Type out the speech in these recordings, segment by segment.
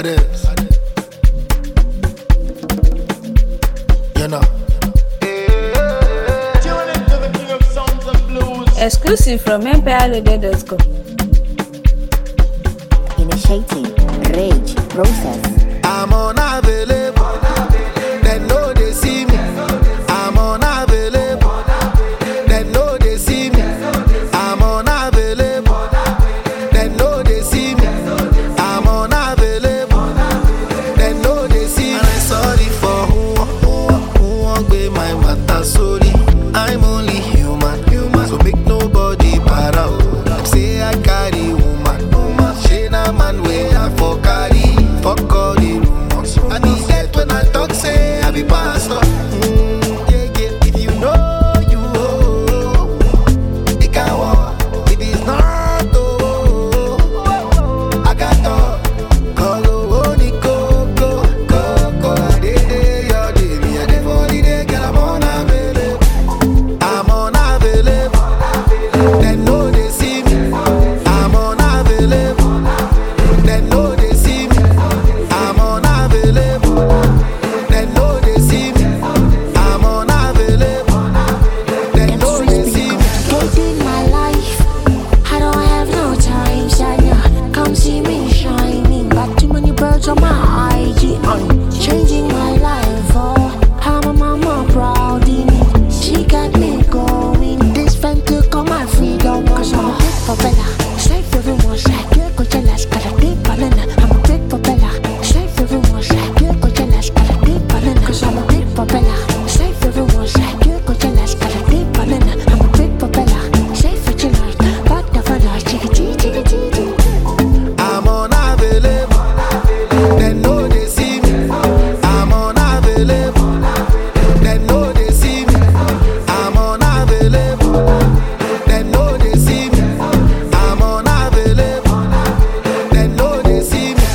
Baddest. You know. Exclusive from empireradio.com. Initiating rage process. I'm unavailable. They know they see me. I'm unavailable. They know they see me. I'm unavailable. They know they see me. I'm unavailable. They know they see me. And I'm sorry for who won't be my matter. Sorry, I'm only human. So make nobody para. Them say I carry woman. She na man way I for carry. Fuck all the rumors. I need that when I talk say I be pastor. If you know you it can walk. If it's not I got talk. Go ni go. Day your day me a day for the day. Girl I'm unavailable. I'm unavailable. They know they see me. I'm unavailable. They know they see me. I'm unavailable. They know they see me. I'm unavailable. They know they see me. Complicated my life. I don't have no time, Shania. Come see me shining. Got too many birds on my IG. I'm changing my life. Oh, I'm a mama proud in it. She got me going. This friend took all my freedom. Cause I'm a big propeller. Straight for the one side. Good go jealous. Got a big banana. I'm a big propeller. Straight for the one side. Good go jealous. Got a big banana. Cause I'm a big propeller. Straight for the one side. Good go jealous. Got a big banana. I'm a big propeller. Straight for jealous. Back the fella. Chickity. I'm unavailable. They know they see me. I'm unavailable. They know they see me. I'm unavailable. They know they see me. I'm unavailable. They know they see me.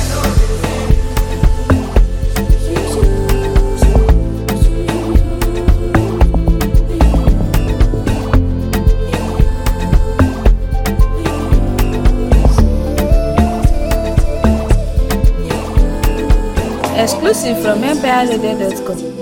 Exclusive from empireradio.com.